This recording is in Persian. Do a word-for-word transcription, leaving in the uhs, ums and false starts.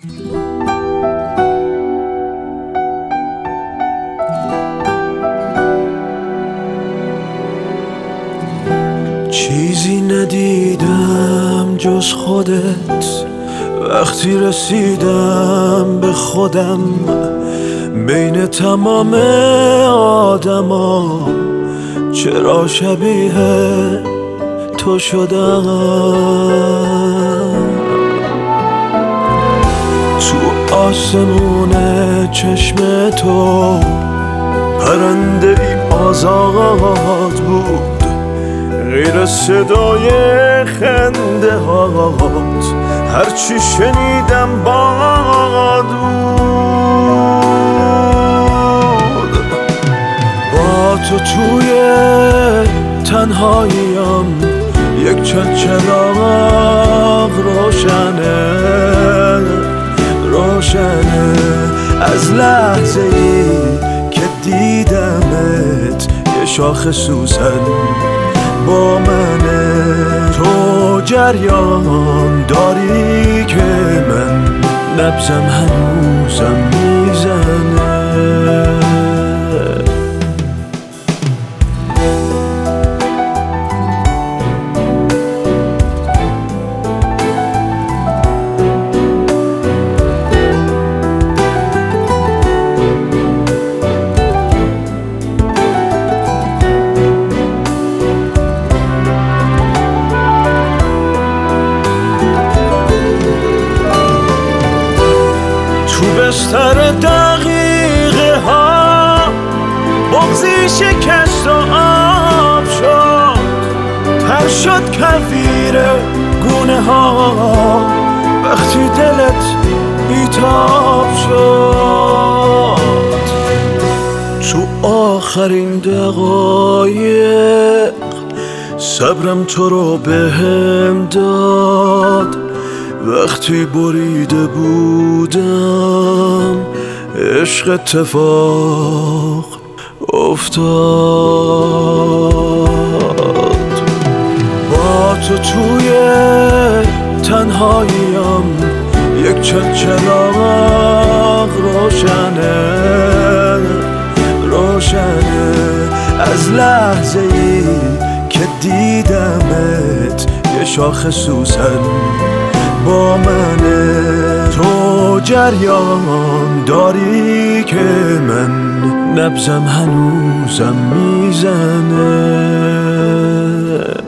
چیزی ندیدم جز خودت وقتی رسیدم به خودم، بین تمام آدما چرا شبیه تو شدم. تو آسمون چشم تو پرنده ای آزاد بود، غیر صدای خنده هات هرچی شنیدم باد بود. با تو توی تنهاییم یک چراغ روشنه روشنه از لحظه ای که دیدمت یه شاخ سوسن با منه. تو جریان داری که من نبضم هنوزم میزنه. بستر دقیقه ها بغضی شکست و آب شد، تر شد کفیر گونه ها وقتی دلت بیتاب شد. تو آخرین دقایق صبرم تو رو بهم داد، وقتی بریده بودم عشق اتفاق افتاد. با تو توی تنهاییم یک چراغ روشنه روشنه از لحظه ای که دیدمت یه شاخ سوسن با منه. تو جریان داری که من نبضم هنوزم میزنه.